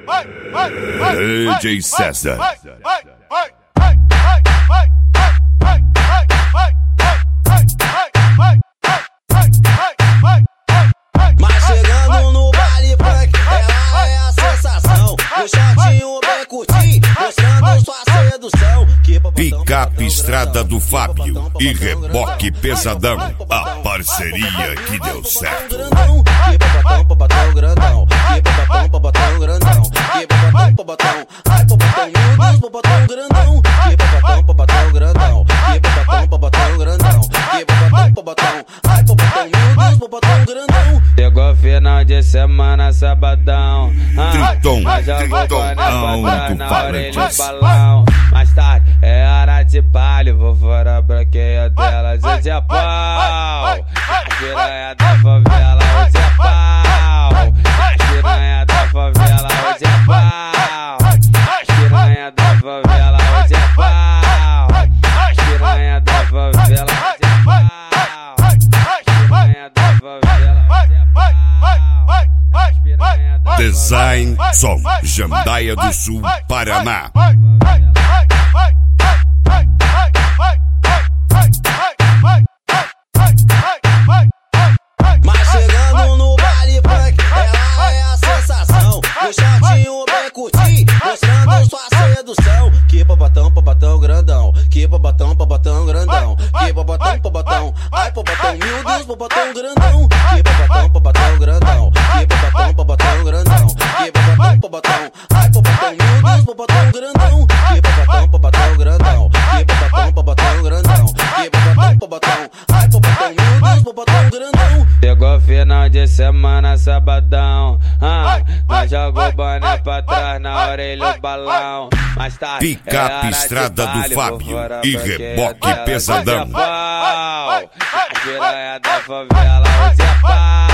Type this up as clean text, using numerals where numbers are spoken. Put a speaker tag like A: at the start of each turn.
A: DJ César.
B: Mas chegando no baile funk, ela é a sensação. O shortinho bem curtinho, mostrando sua sedução.
A: Picape Estrada do Fábio e Reboque Pesadão, a parceria que deu certo.
B: Que babatão, babatão grandão. Que babatão, babatão grandão. Que babatão, babatão. Ai, babatão, meu Deus, babatão grandão. Que babatão, babatão grandão. Que babatão, babatão grandão. Que babatão, babatão. Ai, babatão, meu Deus, babatão grandão.
C: Chegou final de semana, sabadão.
A: Triton,
C: Triton,
A: alto-falantes.
C: Mais tarde é hora de baile, vou fora a branqueia delas, hoje é pau. A piranha da favela, hoje é pau. A piranha da favela, hoje é pau. A piranha da favela, hoje é pau. A piranha da favela, hoje é pau. A piranha da favela, hoje é pau.
A: Design Som, Jandaia do Sul, Paraná.
B: Mas chegando no baile funk, ela é a sensação. O shortinho bem curtinho, mostrando sua sedução. Que babatão, babatão grandão. Que babatão, babatão grandão. Que babatão, babatão. Ai, babatão, meu Deus, babatão grandão. Que babatão, babatão grandão. Que babatão, babatão grandão. Que babatão, babatão. Ai, babatão, meu Deus, babatão grandão. Que babatão, babatão grandão. Que babatão, babatão grandão. Que babatão, babatão. Ai, babatão, meu Deus, babatão grandão.
C: Chegou final de semana, sabadão. Nós joga o boné pra trás, na orelha o balão. Mais tarde
A: Picape Estrada do Fábio e Reboque Pesadão.
C: A piranha da favela, hoje é pau.